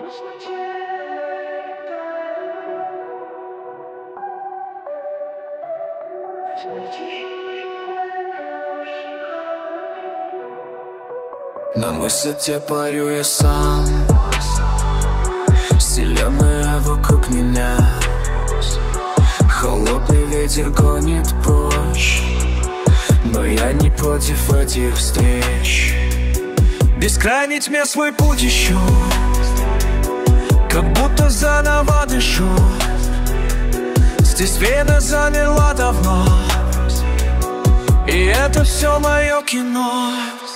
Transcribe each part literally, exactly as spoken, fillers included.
На высоте парю я сам, вселенная вокруг меня. Холодный ветер гонит прочь, но я не против этих встреч. Бескрайней тьме свой путь ищу, как будто заново дышу. Здесь время замерло давно, и это все мое кино.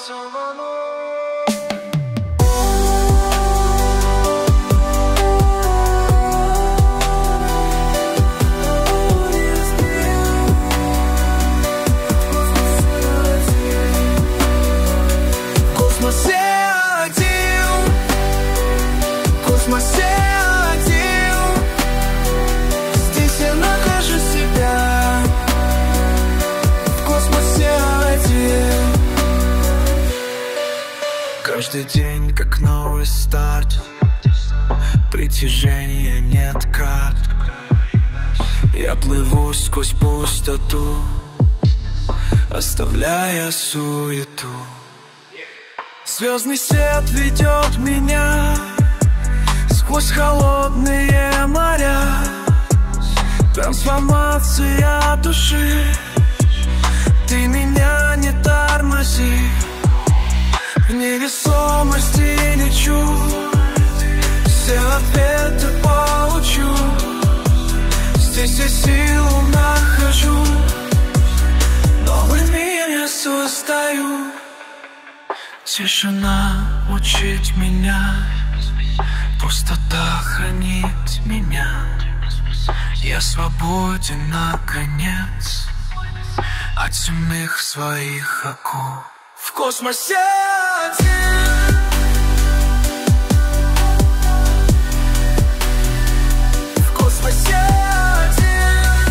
Каждый день как новый старт, притяжения нет карт. Я плыву сквозь пустоту, оставляя суету. Звездный свет ведет меня сквозь холодные моря. Трансформация души, ты меня не тормози. В невесомости лечу, все ответы получу. Здесь я силу нахожу, новый мир я создаю. Тишина учит меня, пустота хранит меня. Я свободен наконец от земных своих оков. В космосе один, в космосе один,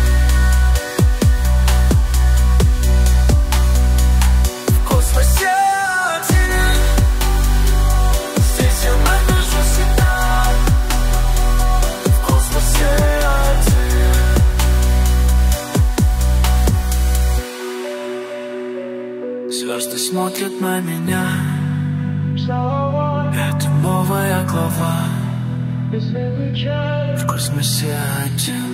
в космосе один. Здесь я нахожу себя, в космосе один. Звезды смотрят на меня, это новая глава. В космосе один.